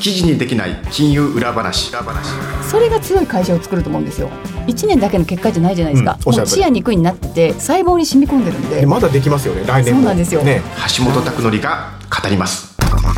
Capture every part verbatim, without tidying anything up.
記事にできない金融裏話。 それが強い会社を作ると思うんですよ。いちねんだけの結果じゃないじゃないですか、 うん、 もう視野肉になって細胞に染み込んでるんで。 でまだできますよね、来年も。 そうなんですよ、 ね、 橋本拓典が語ります。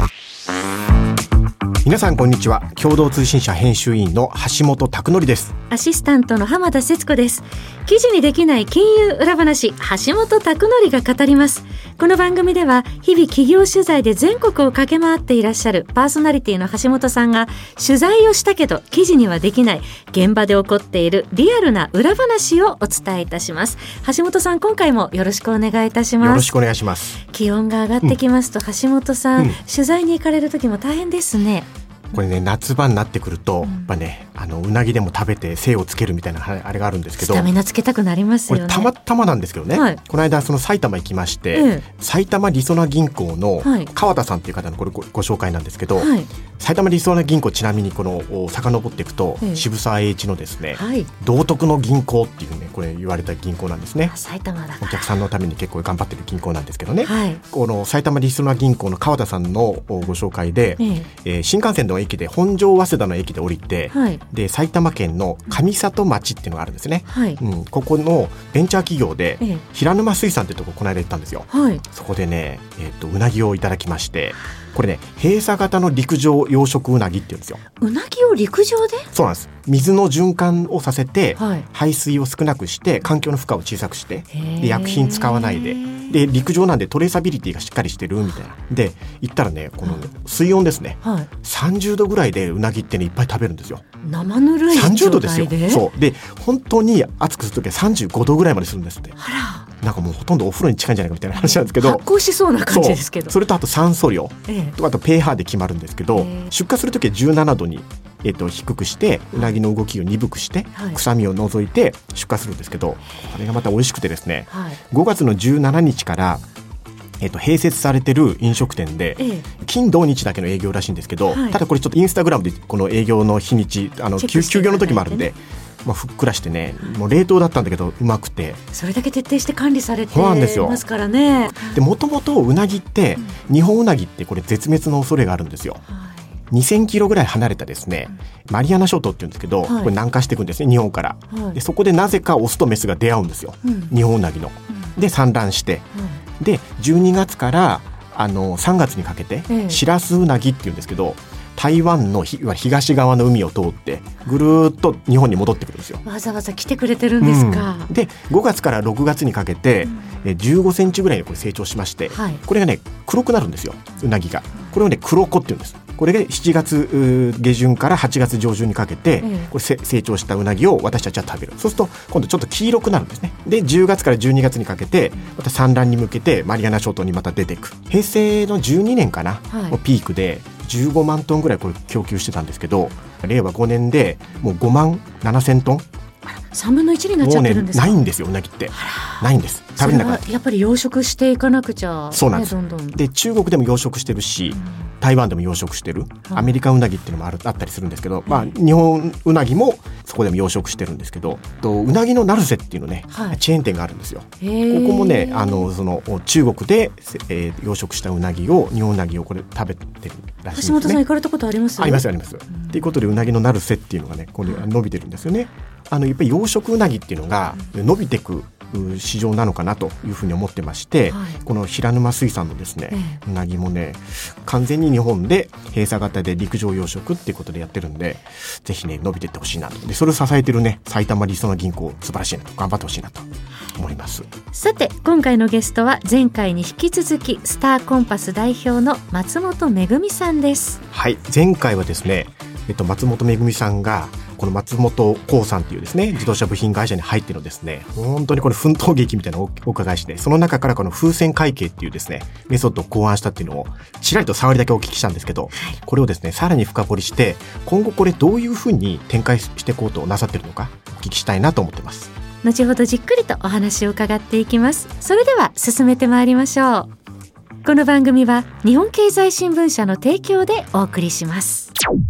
皆さんこんにちは。共同通信社編集員の橋本拓典です。 アシスタントの浜田節子です。記事にできない金融裏話、橋本拓典が語ります。この番組では日々企業取材で全国を駆け回っていらっしゃるパーソナリティの橋本さんが、取材をしたけど記事にはできない現場で起こっているリアルな裏話をお伝えいたします。橋本さん、今回もよろしくお願いいたします。 よろしくお願いします。 気温が上がってきますと、うん、橋本さん、うん、取材に行かれる時も大変ですね。 これね、夏場になってくると、うん、やっぱね、あのうなぎでも食べて精をつけるみたいなあれがあるんですけど、 スタミナつけたくなりますよね。 これたまたまなんですけどね、はい、この間その埼玉行きまして、うん、埼玉りそな銀行の川田さんっていう方のこれ ご, ご紹介なんですけど、はい、埼玉りそな銀行、ちなみにこの遡っていくと、うん、渋沢栄一のですね、はい、道徳の銀行っていうね、これ言われた銀行なんですね。 埼玉だからお客さんのために結構頑張ってる銀行なんですけどね、 はい、 この埼玉りそな銀行の川田さんのご紹介で、うん、えー、新幹線の駅で本庄早稲田の駅で降りて、はい、で埼玉県の上里町っていうのがあるんですね、はい、うん、ここのベンチャー企業で、ええ、平沼水産っていうところこの間行ったんですよ、はい、そこでね、えー、とうなぎをいただきまして、これね、閉鎖型の陸上養殖うなぎっていうんですよ。 うなぎを陸上で？ そうなんです。水の循環をさせて、はい、排水を少なくして環境の負荷を小さくして、で薬品使わないで、で陸上なんでトレーサビリティがしっかりしてるみたいなで行ったらね、この水温ですね、はい、さんじゅうどぐらいでうなぎってねいっぱい食べるんですよ。 生ぬるい状態でさんじゅうどですよ。そうで、本当に熱くするときはさんじゅうごどぐらいまでするんですって。 あら、 なんかもうほとんどお風呂に近いんじゃないかみたいな話なんですけど、 発酵しそうな感じですけど、 そ, それとあと酸素量、 ええ、 とあと pH で決まるんですけど、ええ、出荷するときはじゅうななどに、えー、と低くしてうなぎの動きを鈍くして、はい、臭みを除いて出荷するんですけど、これがまた美味しくてですね、はい、ごがつのじゅうしちにちからえー、と併設されてる飲食店で、ええ、金土日だけの営業らしいんですけど、はい、ただこれちょっとインスタグラムでこの営業の日にち、あの休業の時もあるんで、まあ、ふっくらしてね、もう冷凍だったんだけどうまくて、 それだけ徹底して管理されてますからね。 でもともとうなぎって、うん、日本うなぎってこれ絶滅の恐れがあるんですよ、はい、にせんキロぐらい離れたですね、マリアナ諸島っていうんですけど、はい、これ南下していくんですね、日本から、はい、でそこでなぜかオスとメスが出会うんですよ、うん、日本うなぎの、うん、で産卵して、うん、でじゅうにがつからあのさんがつにかけて、ええ、シラスウナギっていうんですけど、台湾の東側の海を通ってぐるーっと日本に戻ってくるんですよ。 わざわざ来てくれてるんですか、 うん、でごがつからろくがつにかけて、うん、じゅうごセンチぐらいにこれ成長しまして、はい、これがね黒くなるんですよ、うなぎが。これをね黒子っていうんです。これでしちがつ下旬からはちがつ上旬にかけて、うん、これ成長したうなぎを私たちは食べる。そうすると今度ちょっと黄色くなるんですね。でじゅうがつからじゅうにがつにかけてまた産卵に向けてマリアナ諸島にまた出ていく。平成のじゅうにねんかな、はい、ピークでじゅうごまんトンぐらいこれ供給してたんですけど、れいわごねんでもうごまんななせんトン、 さんぶんのいちになっちゃってるんですか。 もうね、ないんですよ、うなぎって。ないんです。食べれなくなって。 やっぱり養殖していかなくちゃ、ね、 そうなんです。 どんどんで中国でも養殖してるし、うん、台湾でも養殖してる、アメリカウナギっていうのも あ, るあったりするんですけど、まあ、日本ウナギもそこでも養殖してるんですけど、とうなぎのナルセっていうのね、はい、チェーン店があるんですよ。ここもね、あのその中国で、えー、養殖したうなぎを日本ウナギをこれ食べてるらしいんですね。 橋本さん行かれたことあります？ ありますあります。と、うん、いうことでうなぎのナルセっていうのがね、これ伸びてるんですよね。あのやっぱり養殖うなぎっていうのが伸びてく市場なのかなというふうに思ってまして、はい、この平沼水産のですね、ええ、うなぎもね完全に日本で閉鎖型で陸上養殖っていうことでやってるんで、ぜひね伸びていってほしいなと。でそれを支えてるね埼玉りそな銀行、素晴らしいなと、頑張ってほしいなと思います。 さて今回のゲストは前回に引き続きスターコンパス代表の松本めぐみさんです。 はい、前回はですね、えっと、松本めぐみさんがこの松本興産というですね自動車部品会社に入ってのですね、本当にこの奮闘劇みたいなのをお伺いして、その中からこの風船会計っていうですねメソッドを考案したっていうのをちらりと触りだけお聞きしたんですけど、これをですねさらに深掘りして今後これどういうふうに展開していこうとなさっているのかお聞きしたいなと思ってます。 後ほどじっくりとお話を伺っていきます。それでは進めてまいりましょう。この番組は日本経済新聞社の提供でお送りします。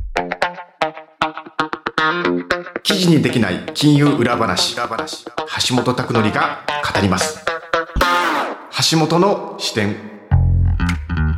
記事にできない金融裏話、橋本拓典が語ります。橋本の視点。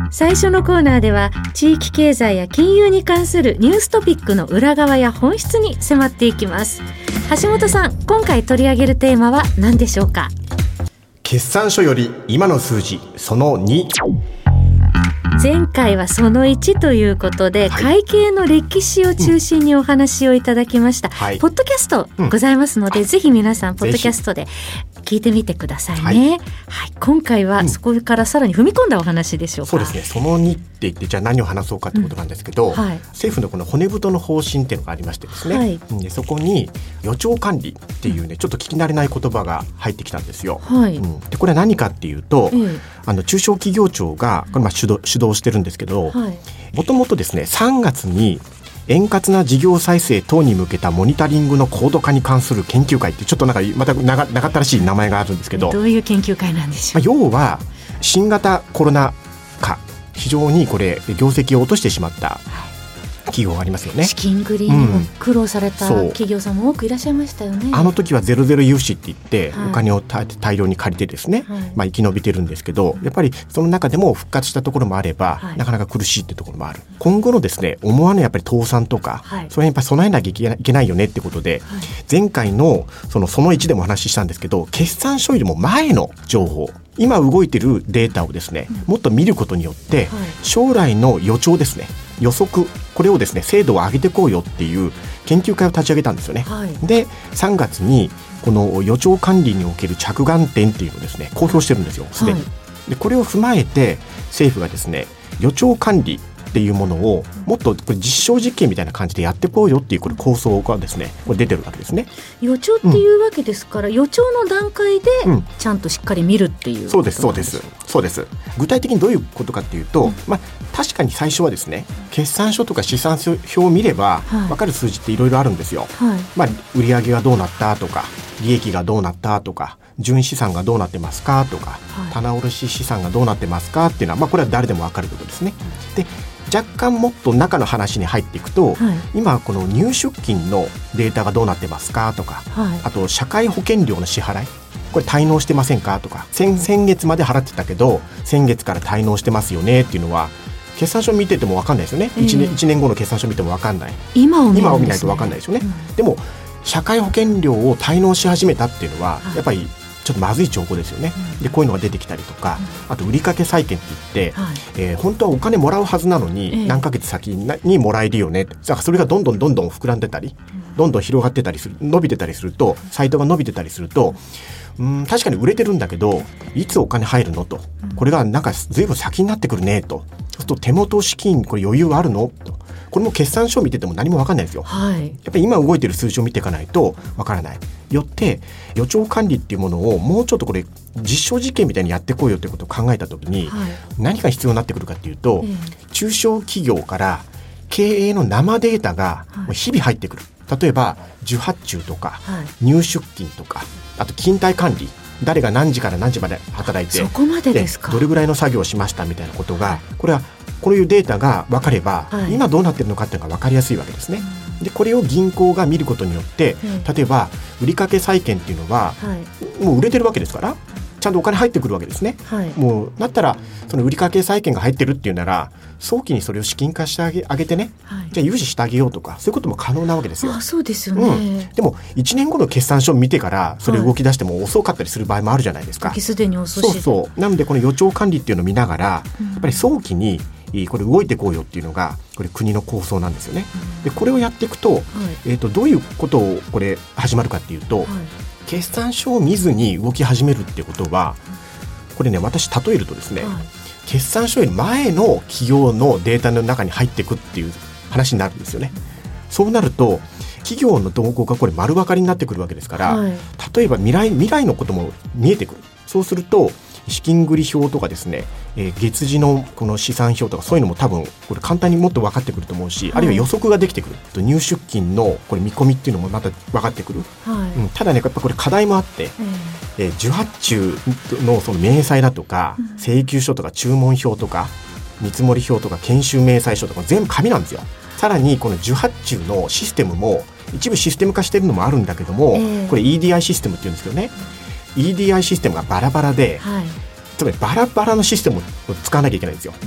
最初のコーナーでは地域経済や金融に関するニューストピックの裏側や本質に迫っていきます。橋本さん、今回取り上げるテーマは何でしょうか？ 決算書より今の数字そのに。 前回はそのいちということで、はい、会計の歴史を中心にお話をいただきました、うんはい、ポッドキャストございますので、うん、ぜひ皆さんポッドキャストで聞いてみてくださいね、はいはい、今回はそこからさらに踏み込んだお話でしょうか？ そうですね、そのにって言ってじゃあ何を話そうかということなんですけど、うんはい、政府のこの骨太の方針っていうのがありましてですね、はい、でそこに予兆管理っていうねちょっと聞き慣れない言葉が入ってきたんですよ、はいうん、でこれは何かっていうと、うん、あの中小企業庁がこれまあ主導、主導してるんですけど、もともとですねさんがつに円滑な事業再生等に向けたモニタリングの高度化に関する研究会ってちょっとなんかまた長長ったらしい名前があるんですけど、 どういう研究会なんでしょう？ まあ、要は新型コロナ禍非常にこれ業績を落としてしまった企業がありますよね。 資金繰りにも苦労された企業さんも多くいらっしゃいましたよね、 うん、あの時はゼロゼロ融資って言って、はい、お金を大量に借りてですね、はいまあ、生き延びてるんですけど、やっぱりその中でも復活したところもあれば、はい、なかなか苦しいってところもある。今後のですね思わぬやっぱり倒産とか、はい、それにやっぱり備えなきゃいけないよねってことで、はい、前回のそのそのいちでもお話ししたんですけど、決算書よりも前の情報、今動いてるデータをですね、うん、もっと見ることによって、はい、将来の予兆ですね、予測、これをですね精度を上げていこうよっていう研究会を立ち上げたんですよね、はい、でさんがつにこの予兆管理における着眼点っていうのをですね公表してるんですよすでに、はい、でこれを踏まえて政府がですね予兆管理っていうものをもっとこれ実証実験みたいな感じでやっていこうよっていうこれ構想がですねこれ出てるわけですね。 予兆っていうわけですから、うん、予兆の段階でちゃんとしっかり見るっていう、うん、 そうですそうですそうです。具体的にどういうことかっていうと、うんまあ、確かに最初はですね決算書とか試算表を見れば分かる数字っていろいろあるんですよ、はいまあ、売上がどうなったとか利益がどうなったとか純資産がどうなってますかとか、はい、棚卸資産がどうなってますかっていうのは、まあ、これは誰でも分かることですね、うん、で若干もっと中の話に入っていくと、はい、今この入出金のデータがどうなってますかとか、はい、あと社会保険料の支払いこれ滞納してませんかとか、先, 先月まで払ってたけど先月から滞納してますよねっていうのは決算書見てても分かんないですよね、えー、いちねん, いちねんごの決算書見ても分かんない、 今を見るんですね、 今を見ないと分かんないですよね、うん、でも社会保険料を滞納し始めたっていうのは、はい、やっぱりちょっとまずい兆候ですよね、うん、でこういうのが出てきたりとか、うん、あと売掛債券って言って、はいえー、本当はお金もらうはずなのに、えー、何ヶ月先にもらえるよね、だからそれがどんどんどんどん膨らんでたり、うん、どんどん広がってたりする、伸びてたりすると、サイトが伸びてたりすると、うん、確かに売れてるんだけどいつお金入るのと、これがなんか随分先になってくるねと、そうすると手元資金これ余裕あるのと、これも決算書を見てても何も分かんないですよ、はい、やっぱり今動いてる数字を見ていかないと分からない。よって予兆管理っていうものをもうちょっとこれ実証実験みたいにやっていこうよということを考えたときに、はい、何が必要になってくるかっていうと、えー、中小企業から経営の生データが日々入ってくる、はい、例えば受発注とか、はい、入出金とか、あと勤怠管理、誰が何時から何時まで働いて、 そこまでですか、 どれぐらいの作業をしましたみたいなことが、はい、これはこういうデータが分かれば、はい、今どうなってるのかっていうのが分かりやすいわけですね、うん、でこれを銀行が見ることによって、うん、例えば売掛債券っていうのは、はい、もう売れてるわけですからちゃんとお金入ってくるわけですね、はい、もうだったらその売掛債券が入ってるっていうなら早期にそれを資金化してあ げ, あげてね、はい、じゃあ融資してあげようとか、そういうことも可能なわけですよ。 あ、そうですよね、 うん、でもいちねんごの決算書を見てからそれ動き出しても遅かったりする場合もあるじゃないですか、 はい、すでに遅し、 そうそうなのでこの予兆管理っていうのを見ながら、うん、やっぱり早期にこれ動いていこうよっていうのがこれ国の構想なんですよね、うん、でこれをやっていくと、はいえー、とどういうことをこれ始まるかっていうと、はい、決算書を見ずに動き始めるっていうことは、これね私例えるとですね、はい、決算書より前の企業のデータの中に入っていくっていう話になるんですよね、うん、そうなると企業の動向がこれ丸分かりになってくるわけですから、はい、例えば未来、未来のことも見えてくる。そうすると資金繰り表とかですね、えー、月次のこの資産表とかそういうのも多分これ簡単にもっと分かってくると思うし、はい、あるいは予測ができてくると、入出金のこれ見込みっていうのもまた分かってくる、はいうん、ただねやっぱこれ課題もあって、えーえー、受発注 の, その明細だとか、うん、請求書とか注文表とか見積表とか研修明細書とか全部紙なんですよ。さらにこの受発注のシステムも一部システム化してるのもあるんだけども、えー、これ イーディーアイ システムっていうんですけどね、イーディーアイ システムがバラバラで、はい、つまりバラバラのシステムを使わなきゃいけないんですよ、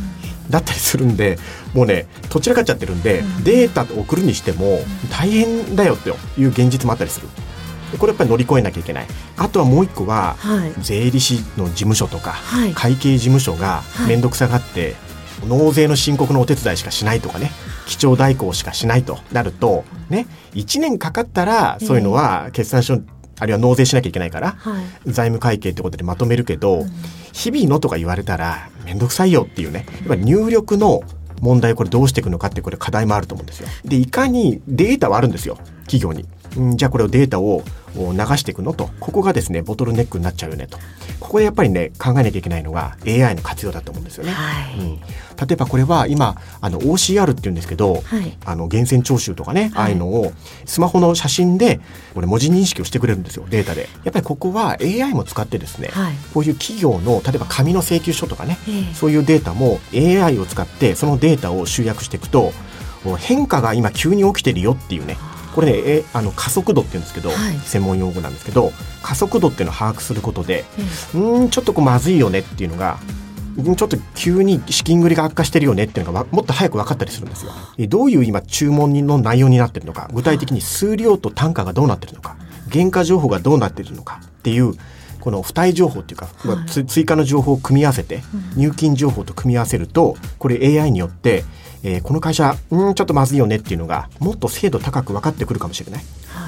だったりするんで、もうねどちらかっちゃってるんで、うん、データを送るにしても大変だよという現実もあったりする。これやっぱり乗り越えなきゃいけない。あとはもう一個は、はい、税理士の事務所とか、はい、会計事務所が面倒くさがって、はい、納税の申告のお手伝いしかしないとかね、記帳代行しかしないとなると、ね、いちねんかかったらそういうのは決算書あるいは納税しなきゃいけないから、はい、財務会計ってことでまとめるけど、うん、日々のとか言われたらめんどくさいよっていうね、やっぱり入力の問題、これどうしていくのかってこれ課題もあると思うんですよ。でいかにデータはあるんですよ企業に。んじゃあこれをデータを流していくのと、ここがですねボトルネックになっちゃうよねと。ここでやっぱりね考えなきゃいけないのが エーアイ の活用だと思うんですよね、はいうん、例えばこれは今あの オーシーアール っていうんですけど、はい、あの源泉徴収とかね、はい、ああいうのをスマホの写真でこれ文字認識をしてくれるんですよ、データで。やっぱりここは エーアイ も使ってですね、はい、こういう企業の例えば紙の請求書とかね、えー、そういうデータも エーアイ を使ってそのデータを集約していくと、変化が今急に起きてるよっていうね、これねえあの加速度って言うんですけど、はい、専門用語なんですけど、加速度っていうのを把握することで、うん、うんちょっとこうまずいよねっていうのが、ちょっと急に資金繰りが悪化してるよねっていうのがもっと早く分かったりするんですよ。どういう今注文の内容になってるのか、具体的に数量と単価がどうなってるのか、原価情報がどうなってるのかっていうこの付帯情報っていうか、はい、追加の情報を組み合わせて、うん、入金情報と組み合わせると、これ エーアイ によってえー、この会社うんちょっとまずいよねっていうのがもっと精度高く分かってくるかもしれない、はい、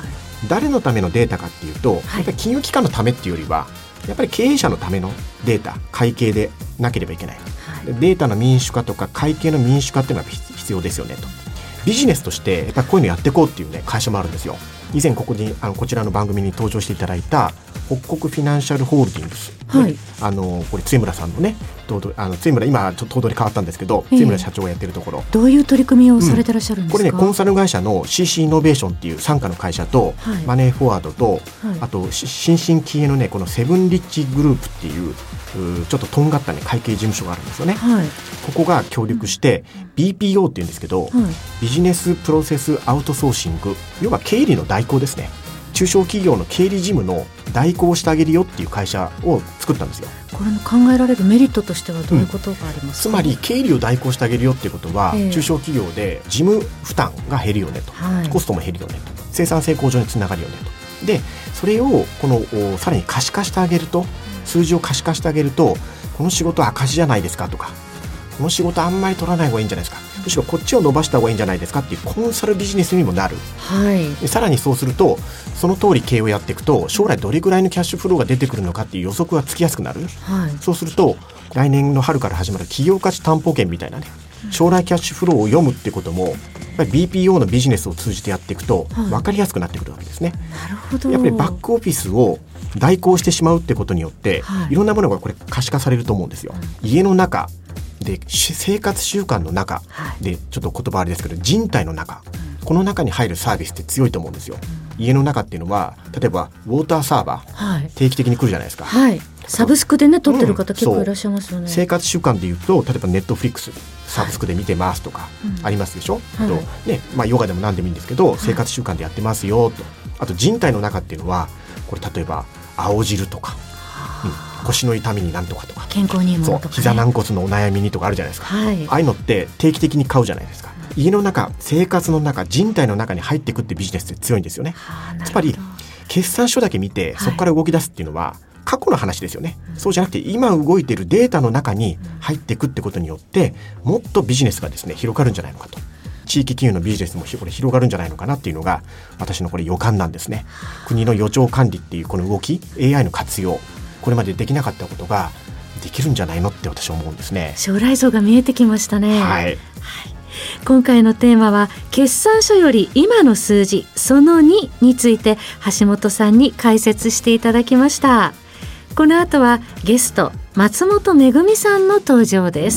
誰のためのデータかっていうと、はい、やっぱり金融機関のためっていうよりはやっぱり経営者のためのデータ、会計でなければいけない、はい、データの民主化とか会計の民主化っていうのが必要ですよねと。ビジネスとしてやっぱりこういうのやっていこうっていうね会社もあるんですよ。以前ここにあのこちらの番組に登場していただいた北国フィナンシャルホールディングス、はい、あのこれ津村さんのね、あの津村今ちょっと頭取変わったんですけど、津村社長がやってるところ、 どういう取り組みをされてらっしゃるんですか。 うん、これねコンサル会社の シーシー イノベーションっていう傘下の会社と、はい、マネーフォワードと、はい、あと新進気鋭のねこのセブンリッチグループっていうちょっととんがったね会計事務所があるんですよね、はい、ここが協力して、うん、ビーピーオー っていうんですけど、はい、ビジネスプロセスアウトソーシング、要は経理の代行ですね。中小企業の経理事務の代行をしてあげるよっていう会社を作ったんですよ。 これの考えられるメリットとしてはどういうことがありますか。 うん、つまり経理を代行してあげるよっていうことは、えー、中小企業で事務負担が減るよねと、はい、コストも減るよねと、生産性向上につながるよねと。でそれをこのさらに可視化してあげると、数字を可視化してあげると、この仕事赤字じゃないですかとか、この仕事あんまり取らない方がいいんじゃないですか、むしろこっちを伸ばした方がいいんじゃないですかっていうコンサルビジネスにもなる、はい、でさらにそうするとその通り経営をやっていくと、将来どれぐらいのキャッシュフローが出てくるのかっていう予測がつきやすくなる、はい、そうすると来年の春から始まる企業価値担保権みたいなね、将来キャッシュフローを読むってこともやっぱり ビーピーオー のビジネスを通じてやっていくと分かりやすくなってくるわけですね、 はい、なるほど。 やっぱりバックオフィスを代行してしまうってことによって、はい、いろんなものがこれ可視化されると思うんですよ、うん、家の中で生活習慣の中で、ちょっと言葉あれですけど人体の中、この中に入るサービスって強いと思うんですよ。家の中っていうのは例えばウォーターサーバー、はい、定期的に来るじゃないですか、はい、 サブスクでね撮ってる方、うん、結構いらっしゃいますよね。 生活習慣でいうと例えばネットフリックスサブスクで見てますとかありますでしょ、はい、あとね、まあ、ヨガでも何でもいいんですけど、はい、生活習慣でやってますよと。あと人体の中っていうのはこれ例えば青汁とか、うん、腰の痛みになんとかとか健康にいいものとか、ね、 膝軟骨のお悩みにとかあるじゃないですか、はい、ああいうのって定期的に買うじゃないですか。家の中、生活の中、人体の中に入っていくってビジネスって強いんですよね。つまり決算書だけ見てそこから動き出すっていうのは過去の話ですよね、はい、そうじゃなくて今動いているデータの中に入っていくってことによってもっとビジネスがですね広がるんじゃないのかと、地域金融のビジネスもこれ広がるんじゃないのかなっていうのが私のこれ予感なんですね。国の予兆管理っていうこの動き、 エーアイ の活用、これまでできなかったことができるんじゃないのって私は思うんですね。 将来像が見えてきましたね。 はい、はい、 今回のテーマは決算書より今の数字そのにについて橋本さんに解説していただきました。この後はゲスト松本めぐみさんの登場です。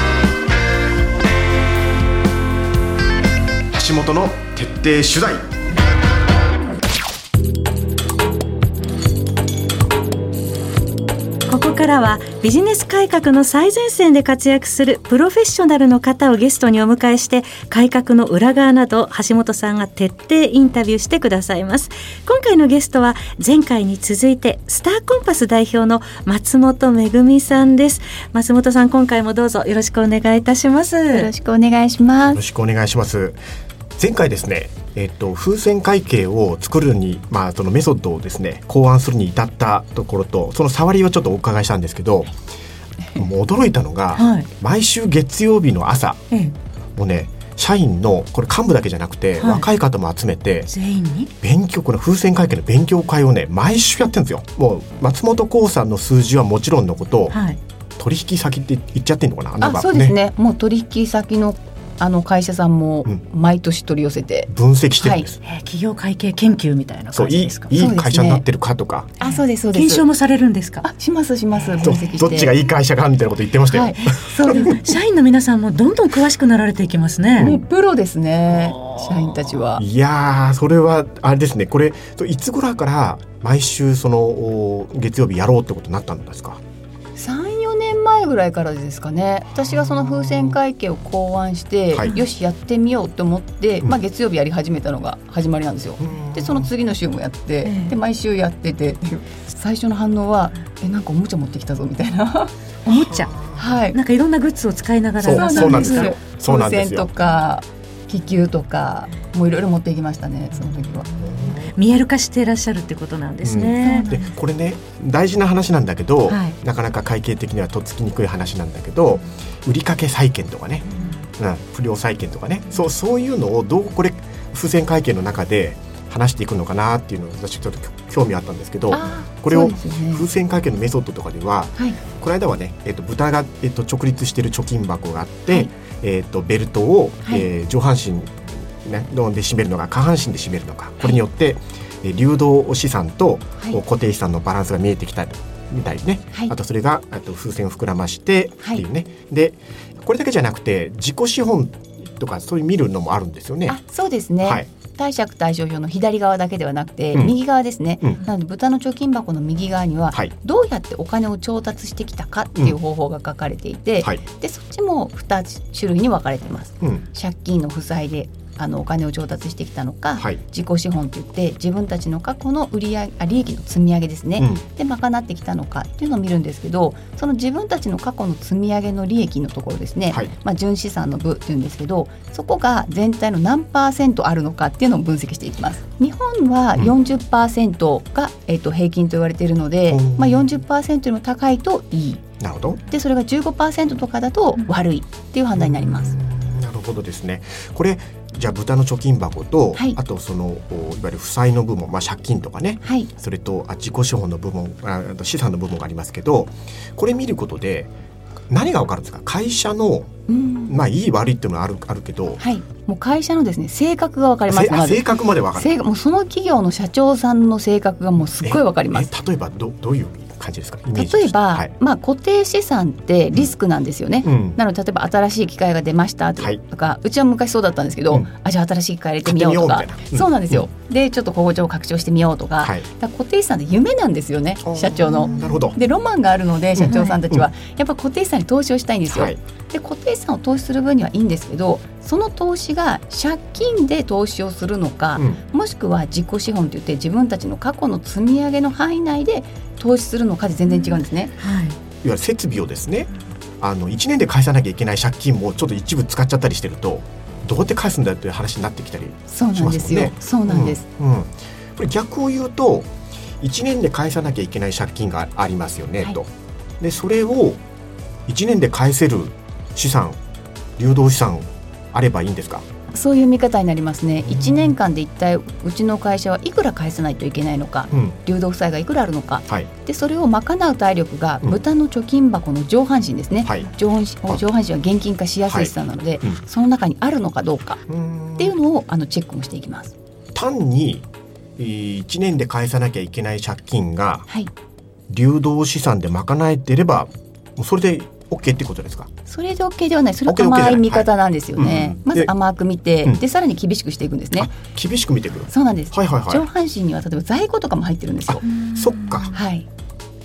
橋本の徹底取材。 こここからはビジネス改革の最前線で活躍するプロフェッショナルの方をゲストにお迎えして、改革の裏側など橋本さんが徹底インタビューしてくださいます。今回のゲストは前回に続いてスターコンパス代表の松本恵さんです。松本さん、今回もどうぞよろしくお願いいたします。 よろしくお願いします。 よろしくお願いします。前回ですね、えっと、風船会計を作るに、まあ、そのメソッドをですね考案するに至ったところと、その触りをちょっとお伺いしたんですけど、もう驚いたのが、はい、毎週月曜日の朝、ええ、もうね社員のこれ幹部だけじゃなくて、はい、若い方も集めて全員に勉強この風船会計の勉強会をね毎週やってるんですよ。もう松本興さんの数字はもちろんのこと、はい、取引先って言っちゃってんのかな。なんかあ、そうですね、もう取引先のあの会社さんも毎年取り寄せて、 うん、分析してるんです、 はい、企業会計研究みたいな感じですか。 そう、いい、いい会社になってるかとか、 あ、そうですそうです。 検証もされるんですか。 あ、しますします。分析してど, どっちがいい会社かみたいなこと言ってましたよ、はい、 そうです社員の皆さんもどんどん詳しくなられていきますね。 もうプロですね、社員たちは。 いやー、それはあれですね。これいつ頃から毎週その月曜日やろうってことになったんですか。 さん、よねんまえぐらいからですかね。私がその風船会計を考案して、はい、よしやってみようと思って、まあ、月曜日やり始めたのが始まりなんですよ。でその次の週もやって、で毎週やってて、最初の反応はえなんかおもちゃ持ってきたぞみたいなおもちゃ、 はい、 なんかいろんなグッズを使いながら。 そうそうなんですよ。 風船とか気球とかもういろいろ持っていきましたね、その時は。 見える化していらっしゃるってことなんですね、 うん、でこれね大事な話なんだけど、はい、なかなか会計的にはとっつきにくい話なんだけど、売掛債権とかね、うんうん、不良債権とかね、そう、そういうのをどうこれ風船会計の中で話していくのかなっていうのを私ちょっと興味あったんですけど、これを風船会計のメソッドとかでは、はい、この間はね、えっと、豚が、えっと、直立している貯金箱があって、はい、えっと、ベルトを、はい、えー、上半身ね、で締めるのか下半身で締めるのか、これによって、はい、流動資産と、はい、固定資産のバランスが見えてきたみたいね、はい、あとそれがあと風船を膨らましてっていうね、はい、でこれだけじゃなくて自己資本とかそういう見るのもあるんですよね。 あ、そうですね、はい、貸借対照表の左側だけではなくて、うん、右側ですね、うん、なので豚の貯金箱の右側には、はい、どうやってお金を調達してきたかっていう方法が書かれていて、うん、はい、でそっちもふたつ種類に分かれています、うん、借金の負債であのお金を調達してきたのか、はい、自己資本といって自分たちの過去の売り上げあ利益の積み上げですね、うん、で賄ってきたのかっていうのを見るんですけど、その自分たちの過去の積み上げの利益のところですね、はい、まあ、純資産の部っていうんですけど、そこが全体の何パーセントあるのかっていうのを分析していきます。日本は よんじゅっパーセント が、えー、と平均と言われているので、うん、まあ、よんじゅっパーセント よりも高いといい、 なるほど。 でそれが じゅうごパーセント とかだと悪いっていう判断になります、 うん、なるほどですね。これじゃあ豚の貯金箱と、はい、あとそのいわゆる負債の部門、まあ、借金とかね、はい、それとあ自己資本の部門、あと資産の部門がありますけど、これ見ることで何が分かるんですか。会社の、うん、まあいい悪いっていうのはある、あるけど、 はい、もう会社のですね性格が分かります。 性格まで分かる。 もうその企業の社長さんの性格がもうすっごい分かります。 例えば ど, どういう感じですか。イメージ例えば、はい、まあ、固定資産ってリスクなんですよね、うん、なので例えば新しい機械が出ましたとか、はい、うちは昔そうだったんですけど、うん、あじゃあ新しい機械入れてみようとか、うん、そうなんですよ、うん、でちょっと工場を拡張してみようとか、はい、だから固定資産って夢なんですよね、社長の。 なるほど。 でロマンがあるので社長さんたちは、うん、やっぱ固定資産に投資をしたいんですよ、はい、で固定資産を投資する分にはいいんですけど、その投資が借金で投資をするのか、うん、もしくは自己資本といって自分たちの過去の積み上げの範囲内で投資するのかで全然違うんですね、はい、いわゆる設備をですね、あのいちねんで返さなきゃいけない借金もちょっと一部使っちゃったりしてると、どうやって返すんだよという話になってきたりしますもんね。そうなんですよ。そうなんです、うんうん、 これ逆を言うといちねんで返さなきゃいけない借金がありますよね、はい、と。でそれをいちねんで返せる資産、流動資産あればいいんですか。 そういう見方になりますね。いちねんかんで一体うちの会社はいくら返さないといけないのか、うん、流動負債がいくらあるのか、はい、でそれを賄う体力が豚の貯金箱の上半身ですね、はい、上半身、上半身は現金化しやすい資産なので、はい、うん、その中にあるのかどうかっていうのをあのチェックもしていきます。 単にいちねんで返さなきゃいけない借金が、はい、流動資産で賄えていればもうそれで OK ってことですか。 それで OK ではない。それは甘い見方なんですよね、はい、うん、まず甘く見て、うん、でさらに厳しくしていくんですね。 厳しく見ていく。 そうなんです、 はいはいはい、 上半身には例えば在庫とかも入ってるんですよ。 そっか、 はい、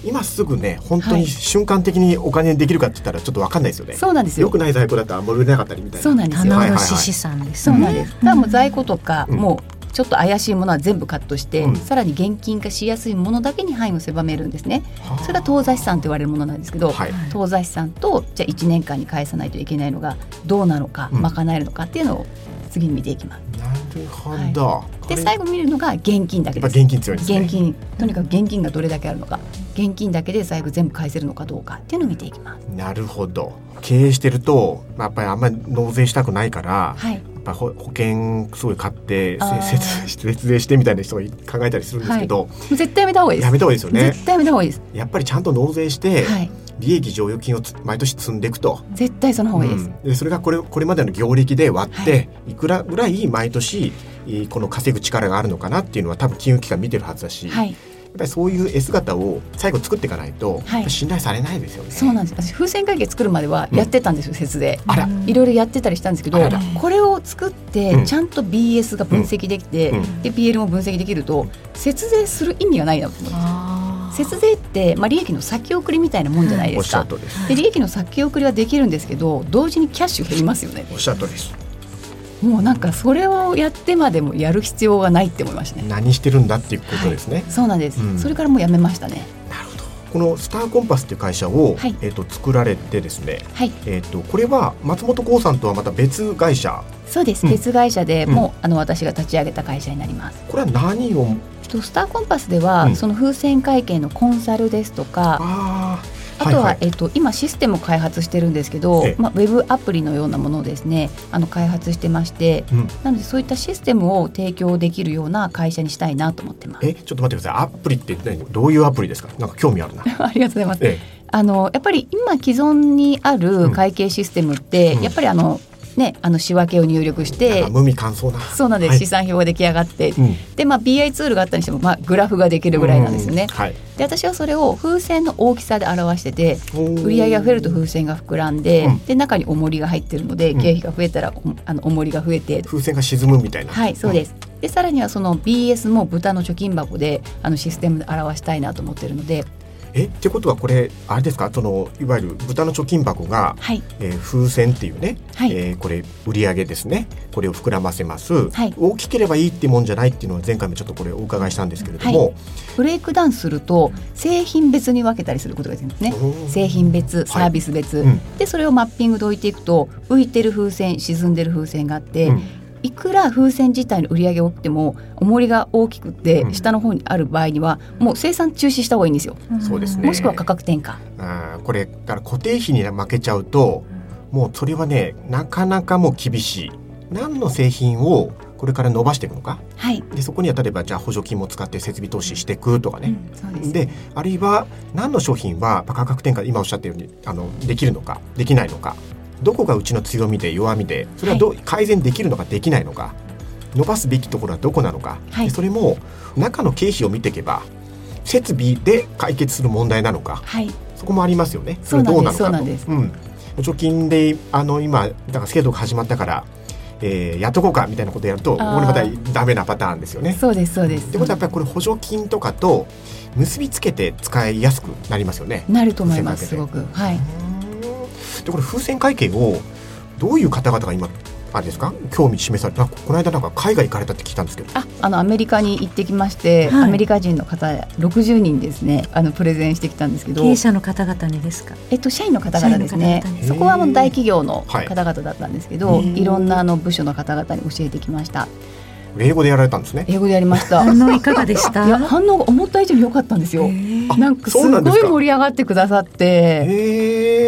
今すぐね本当に瞬間的にお金できるかって言ったらちょっと分かんないですよね。 そうなんですよ。 良くない在庫だとあんまり売れなかったりみたいな。 そうなんですよ。 棚卸資産ですね。 そうなんです。だからもう在庫とか、 うん、 もうちょっと怪しいものは全部カットして、 うん、 さらに現金化しやすいものだけに範囲を狭めるんですね。それが当座資産と言われるものなんですけど、はい、当座資産とじゃあいちねんかんに返さないといけないのがどうなのか、うん、賄えるのかっていうのを次に見ていきます。 なるほど、はい、 で最後見るのが現金だけです。 現金強いですね。 現金、とにかく現金がどれだけあるのか、現金だけで最後全部返せるのかどうかっていうのを見ていきます。 なるほど。経営してるとやっぱりあんまり納税したくないから、はい、やっぱ保険すごい買って節税してみたいな人が考えたりするんですけど、はい、 絶対やめた方がいいです。 やめた方がいいですよね。 絶対やめた方がいいです。 やっぱりちゃんと納税して、はい、利益剰余金を毎年積んでいくと。 絶対その方がいいです、 うん、でそれがこれ、これまでの業歴で割って、はい、いくらぐらい毎年この稼ぐ力があるのかなっていうのは多分金融機関見てるはずだし、はい、やっぱりそういう S 型を最後作っていかないと、はい、信頼されないですよね。 そうなんです。私風船会計作るまではやってたんですよ、うん、節税。 あら、 いろいろやってたりしたんですけど、これを作ってちゃんと ビーエス が分析できて、うん、で ピーエル も分析できると節税する意味がないなと思うんですよ。節税って、まあ、利益の先送りみたいなもんじゃないですか。 おっしゃるとおりです。 で利益の先送りはできるんですけど、同時にキャッシュ減りますよね。 おっしゃるとおりです。 もうなんかそれをやってまでもやる必要がないって思いましたね。 何してるんだっていうことですね。 はい、そうなんです、うん、それからもうやめましたね。 なるほど。このスターコンパスっていう会社を、はい、えー、と作られてですね、はい、えー、とこれは松本興さんとはまた別会社。 そうです、うん、別会社でもう、うん、あの私が立ち上げた会社になります。 これは何をスターコンパスでは、うん、その風船会計のコンサルですとか、ああとは、はいはい、えっと、今システムを開発してるんですけど、まあ、ウェブアプリのようなものをですねあの開発してまして、うん、なのでそういったシステムを提供できるような会社にしたいなと思ってます。 えちょっと待ってください。アプリってどういうアプリですか？なんか興味あるな。 ありがとうございます。ええ、あのやっぱり今既存にある会計システムって、うん、やっぱりあのね、あの仕分けを入力して無味乾燥な。 そうなんです、はい、試算表が出来上がって、うん、で、まあ、ビーアイ ツールがあったにしても、まあ、グラフができるぐらいなんですよね、うん、はい、で私はそれを風船の大きさで表してて、売上が増えると風船が膨らんで、うん、で中に重りが入ってるので、うん、経費が増えたらあの重りが増えて風船が沈むみたいな。 はい、そうです、うん、でさらにはその ビーエス も豚の貯金箱であのシステムで表したいなと思ってるので。 えってことはこれあれですか、そのいわゆる豚の貯金箱が、はい、えー、風船っていうね、はい、えー、これ売上ですね、これを膨らませます、はい、大きければいいってもんじゃないっていうのは前回もちょっとこれお伺いしたんですけれども、はい、 ブレイクダウンすると製品別に分けたりすることができるんですね。製品別、サービス別、はい、うん、でそれをマッピングで置いていくと浮いてる風船、沈んでる風船があって、うん、いくら風船自体の売り上げが多くても重りが大きくて下の方にある場合にはもう生産中止した方がいいんですよ。 そうですね。 もしくは価格転嫁。 あ、これから固定費に負けちゃうともうそれはねなかなかもう厳しい。何の製品をこれから伸ばしていくのか、はい、でそこには例えばじゃあ補助金も使って設備投資していくとかね、うん、そうです。であるいは何の商品は価格転嫁今おっしゃったようにあのできるのかできないのか、どこがうちの強みで弱みでそれはどう、はい、改善できるのかできないのか、伸ばすべきところはどこなのか、はい、でそれも中の経費を見ていけば設備で解決する問題なのか、はい、そこもありますよね。それどうなのかと。そうなんです。うん、貯金であの今だから制度が始まったから、えー、やっとこうかみたいなことやるとこれまたダメなパターンですよね。 そうですそうです。 ってことはやっぱりこれ補助金とかと結びつけて使いやすくなりますよね。 なると思います。すごく。はい。 でこれ風船会計をどういう方々が今あれですか興味示された。この間なんか海外行かれたって聞いたんですけど、 ああのアメリカに行ってきまして、はい、アメリカ人の方ろくじゅうにんですねあのプレゼンしてきたんですけど、 経営者の方々にですか？ えっと社員の方々ですね。そこはもう大企業の方々だったんですけど、はい、いろんなあの部署の方々に教えてきました。 英語でやられたんですね。 英語でやりました。 反応いかがでした？ いや反応が思った以上に良かったんですよ。なんかすごい盛り上がってくださって、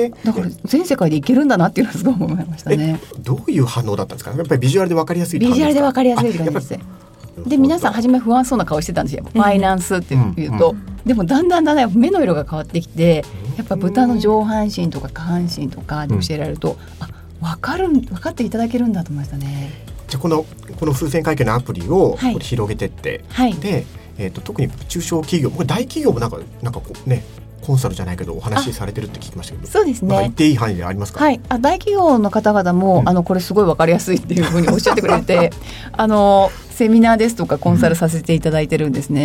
だから全世界でいけるんだなっていうのはすごい思いましたね。 どういう反応だったんですか？やっぱりビジュアルで分かりやすいビジュアルで分かりやすい感じです。で皆さん初め不安そうな顔してたんですよ。ファイナンスっていうと、うんうん、でもだんだんだんだん目の色が変わってきて、やっぱ豚の上半身とか下半身とかで教えられると、うん、あ分かる分かっていただけるんだと思いましたね。 じゃあこのこの風船会計のアプリをこれ広げてって、はい、で、えー、と特に中小企業、これ大企業もなんかなんかこうねコンサルじゃないけどお話しされてるって聞きましたけど、 そうですね。 言っていい範囲でありますか？ はい、あ大企業の方々も、うん、あのこれすごい分かりやすいっていうふうにおっしゃってくれてあのセミナーですとかコンサルさせていただいてるんですね。 うん、あ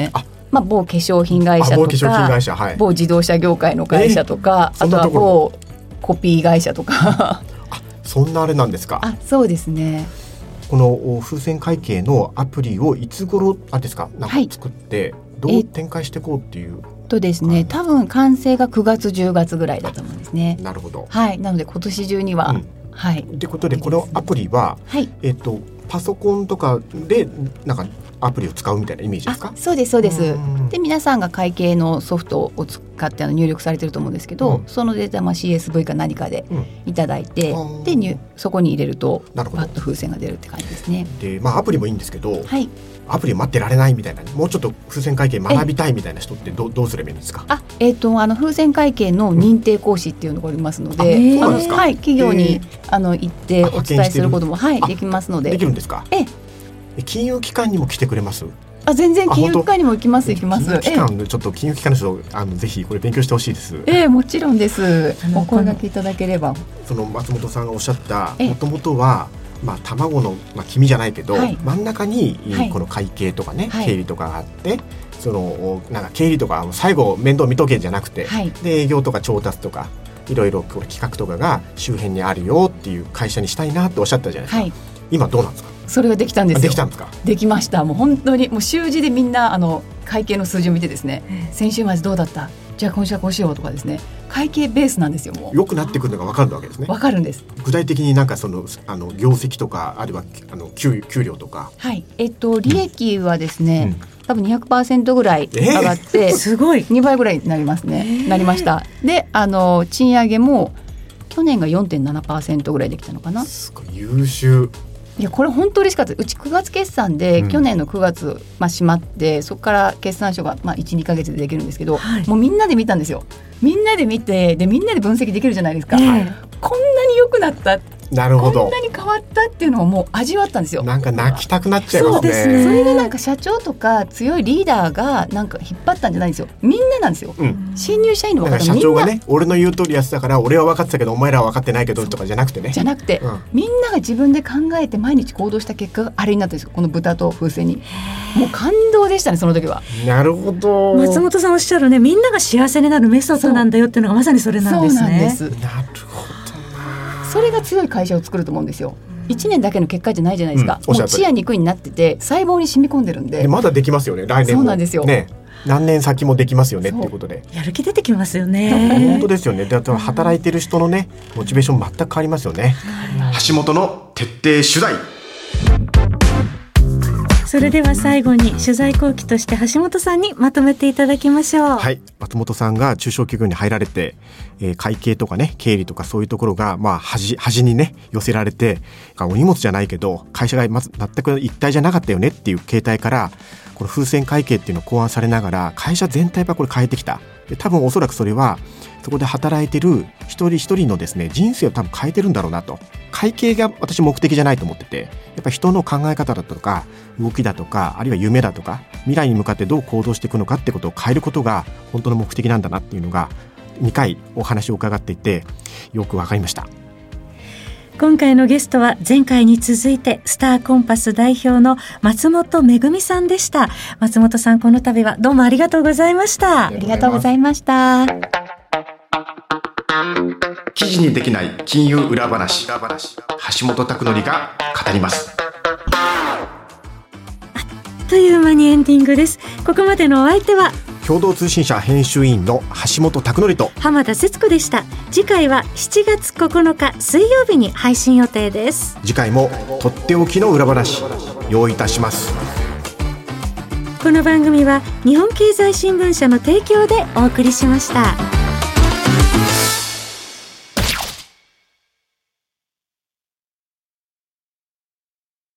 まあ、某化粧品会社とか、某化粧品会社、はい、某自動車業界の会社とか、えー、あとは某コピー会社とかあ、そんなあれなんですか。 あ、そうですね。 この風船会計のアプリをいつ頃あですか、なんか作ってどう展開していこうっていう、はい、 とですね、多分完成がくがつじゅうがつぐらいだと思うんですね。 なるほど、 はい、なので今年中には、うん、はい。 ということでこのアプリは、はい、えーと、パソコンとかでなんかアプリを使うみたいなイメージですか。 そうですそうです。で皆さんが会計のソフトを使ってあの入力されてると思うんですけど、うん、そのデータまあ シーエスブイ か何かでいただいて、うん、でにそこに入れるとパッと風船が出るって感じですね。 で、まあ、アプリもいいんですけど、はい、アプリ待ってられないみたいな、もうちょっと風船会計学びたいみたいな人ってど う, どうすればいいんですか。 あ、えー、とあの風船会計の認定講師っていうのがありますので、うん、あのはい、企業にあの行ってお伝えすることも、はい、できますので。 できるんですか。え金融機関にも来てくれます。 あ、全然金融機関にも行きます行きます。 金融機関、ええ、ちょっと金融機関の人あのぜひこれ勉強してほしいです。 ええ、もちろんです。お声掛けいただければ。 その松本さんがおっしゃったもともとは、まあ、卵の、まあ、黄身じゃないけど、はい、真ん中に、はい、この会計とかね、はい、経理とかがあって、そのなんか経理とか最後面倒見とけじゃなくて、はい、で営業とか調達とかいろいろこれ企画とかが周辺にあるよっていう会社にしたいなっておっしゃったじゃないですか、はい、今どうなんですか。 それができたんですよ。 できたんですか。 できました。もう本当にもう習字でみんなあの会計の数字を見てですね、先週末どうだった、じゃあ今週はこうしようとかですね、会計ベースなんですよ。もう良くなってくるのが分かるわけですね。 分かるんです。 具体的になんかそのあの業績とかあるいはあの 給, 給料とか、 はい、えっと利益はですね、うん、多分 にひゃくパーセント ぐらい上がって、えー、 すごいにばいぐらいになりますね、えー、なりました。であの賃上げも去年が よんてんななパーセント ぐらいできたのかな。 すごい優秀。 いやこれ本当嬉しかった。うちくがつ決算で、うん、去年のくがつ、まあ、閉まってそこから決算書が、まあ、いち、にかげつでできるんですけど、はい、もうみんなで見たんですよ。みんなで見てでみんなで分析できるじゃないですか、えー、こんなに良くなった、 なるほど、 こんなに変わったっていうのをもう味わったんですよ。 なんか泣きたくなっちゃいますね。 そうですね。それがなんか社長とか強いリーダーがなんか引っ張ったんじゃないんですよ。みんななんですよ、うん、新入社員の方がみんな、 社長がね俺の言う通りやってたから俺は分かってたけどお前らは分かってないけどとかじゃなくてね、 じゃなくて、うん、みんなが自分で考えて毎日行動した結果があれになったんですよ。この豚と風船にもう感動でしたねその時は。 なるほど。 松本さんおっしゃるね、みんなが幸せになるメソッドなんだよっていうのがまさにそれなんですね。 そうなんです。 なるほど。 それが強い会社を作ると思うんですよ。いちねんだけの結果じゃないじゃないですか、うん、もう血や肉になってて細胞に染み込んでるん で, でまだできますよね来年も。 そうなんですよ、 ね、何年先もできますよねっていうことでやる気出てきますよね。 本当ですよね。であとは働いてる人のねモチベーション全く変わりますよね。 橋本の徹底取材。 それでは最後に取材後期として橋本さんにまとめていただきましょう。 はい、松本さんが中小企業に入られて、えー、会計とかね経理とかそういうところが、まあ、端, 端にね寄せられてお荷物じゃないけど会社がまず全く一体じゃなかったよねっていう形態からこの風船会計っていうのを考案されながら会社全体がこれ変えてきた。で多分おそらくそれはそこで働いてる一人一人のですね人生を多分変えてるんだろうなと。会計が私目的じゃないと思ってて、やっぱり人の考え方だとか動きだとかあるいは夢だとか未来に向かってどう行動していくのかってことを変えることが本当の目的なんだなっていうのがにかいお話を伺っていてよく分かりました。 今回のゲストは前回に続いてスターコンパス代表の松本めぐみさんでした。松本さんこの度はどうもありがとうございました。 ありがとうございました。 記事にできない金融裏話、橋本拓典が語ります。 あっという間にエンディングです。ここまでのお相手は共同通信社編集員の橋本拓典と浜田節子でした。次回はしちがつここのか水曜日に配信予定です。 次回もとっておきの裏話用意いたします。 この番組は日本経済新聞社の提供でお送りしました。